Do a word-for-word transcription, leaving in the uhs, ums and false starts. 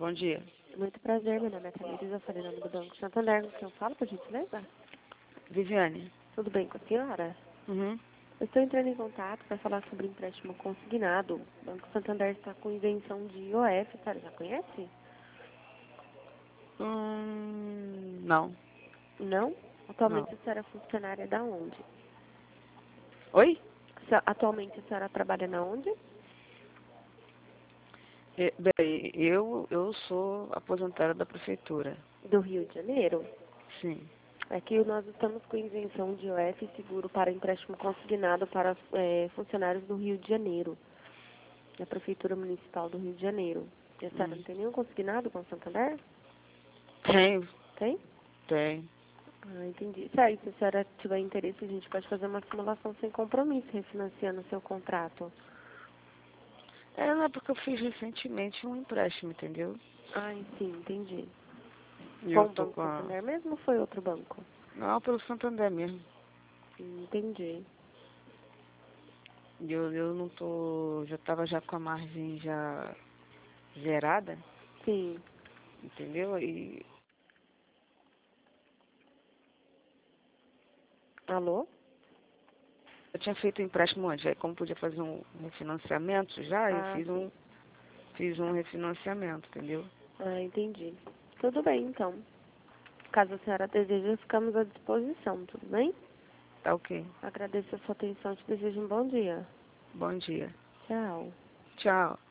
bom dia. Muito prazer, meu nome é Tamires, eu falei em nome do Banco Santander, com quem eu falo, por gentileza? Viviane. Tudo bem com a senhora? Uhum. Eu estou entrando em contato para falar sobre empréstimo consignado. O Banco Santander está com isenção de I O F, a senhora já conhece? Hum, não, Não? não. Atualmente a senhora é funcionária da onde? Oi? Se- Atualmente a senhora trabalha na onde? E- Bem, eu, eu sou aposentada da prefeitura. Do Rio de Janeiro? Sim. Aqui nós estamos com isenção de I O F e seguro para empréstimo consignado para eh, funcionários do Rio de Janeiro, da Prefeitura Municipal do Rio de Janeiro. E a senhora Hum. não tem nenhum consignado com o Santander? Tem, Tem? tem. Ah, entendi. Se aí, se a senhora tiver interesse, a gente pode fazer uma simulação sem compromisso, refinanciando o seu contrato. É, não é porque eu fiz recentemente um empréstimo, entendeu? Ah, sim, entendi. E Com eu o tô Banco com a... Santander mesmo ou foi outro banco? Não, pelo Santander mesmo. Hum, Entendi. E eu, eu não tô... Já tava já com a margem já zerada, Sim. entendeu? E Alô? eu tinha feito um empréstimo antes, aí como podia fazer um refinanciamento já, eu Ah, fiz sim. um, fiz um refinanciamento, entendeu? Ah, entendi. Tudo bem, então. Caso a senhora deseje, ficamos à disposição, tudo bem? Tá ok. Agradeço a sua atenção e te desejo um bom dia. Bom dia. Tchau. Tchau.